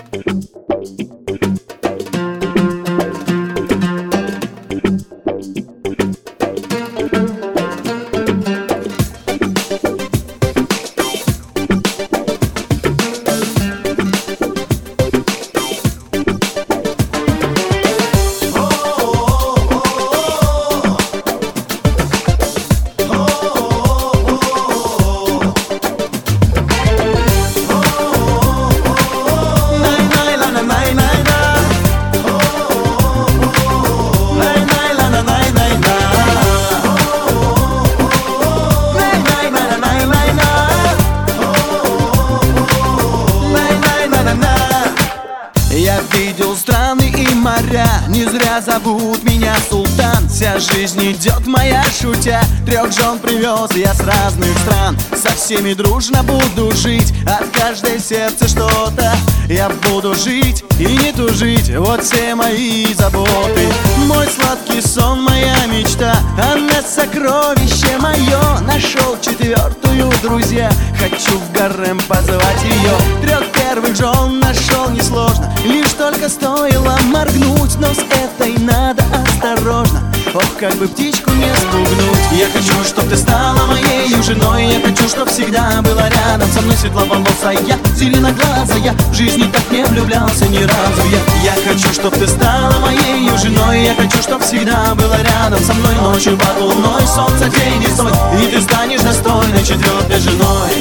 Я видел страны и моря, не зря зовут меня султан. Вся жизнь идет моя шутя, 3 жен привез я с разных стран. Со всеми дружно буду жить, от каждой сердца что-то. Я буду жить и не тужить, вот все мои заботы. Мой сладкий сон, моя мечта, она сокровище мое. Нашел 4-ю, друзья, хочу в гарем позвать ее. 3 первых жен нашел несложно, лишь только стоило моргнуть. Но с этой надо осторожно, ох, как бы птичку не спугнуть. Я хочу, чтоб ты стала моей женой, я хочу, чтоб всегда была рядом со мной. Светловолосая, зеленоглазая, в жизни так не влюблялся ни разу я. Я хочу, чтоб ты стала моей женой, я хочу, чтоб всегда была рядом со мной. Ночью под луной, солнце день и соль, и ты станешь достойной 4-й женой.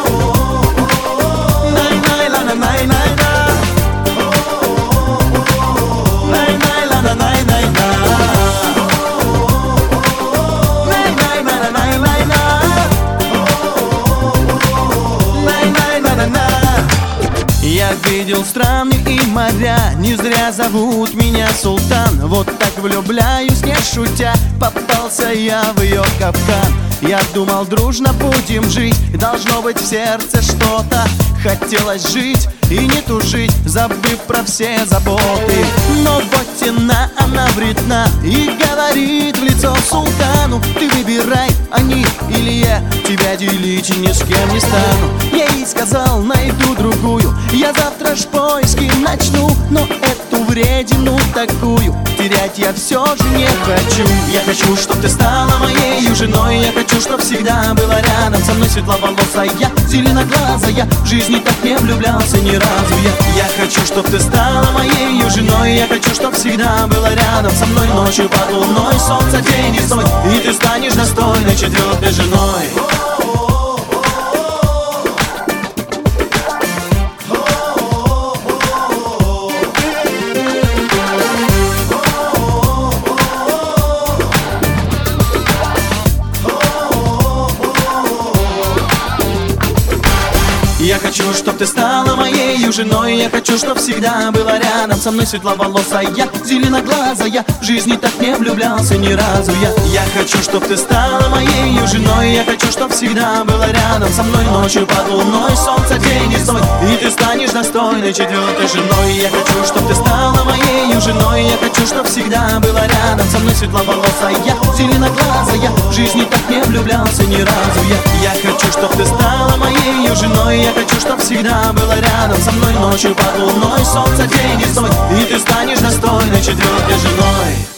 Я видел страны и моря, не зря зовут меня султан. Вот так влюбляюсь, не шутя, попался я в ее капкан. Я думал, дружно будем жить, должно быть в сердце что-то. Хотелось жить и не тужить, забыв про все заботы. Но вот тена, она вредна и говорит в лицо султану: ты выбирай, они или я, тебя делить ни с кем не стану. Я ей сказал, найду другую, я завтра ж поиски начну. Но эту вредину такую терять я все же не хочу. Я хочу, чтоб ты стала моей женой, я хочу, чтоб всегда была рядом со мной. Светловолосая, зеленоглазая, в жизни так не влюблялся ни разу я. Я хочу, чтоб ты стала моей женой, я хочу, чтоб всегда была рядом со мной. Ночью под луной, солнце день и соль, и ты станешь достойной 4-й женой. Я хочу, чтоб ты стала моей женой, я хочу, чтоб всегда была рядом со мной. Светловолосая, зеленоглазая, в жизни так не влюблялся ни разу я. хочу, чтоб ты стала моей женой, я хочу, чтоб всегда была рядом со мной. Ночью под луной, солнце день и соль, и ты станешь достойной 4-й женой. Я хочу, чтоб ты стала моей женой, я хочу, чтоб всегда была рядом со мной. Светловолосая, зеленоглазая, в жизни так не влюблялся ни разу я. хочу, чтоб ты стала моей женой, я хочу, чтоб всегда была рядом со мной. Ночью под луной, солнце день и соль, и ты станешь достойной 4-й женой.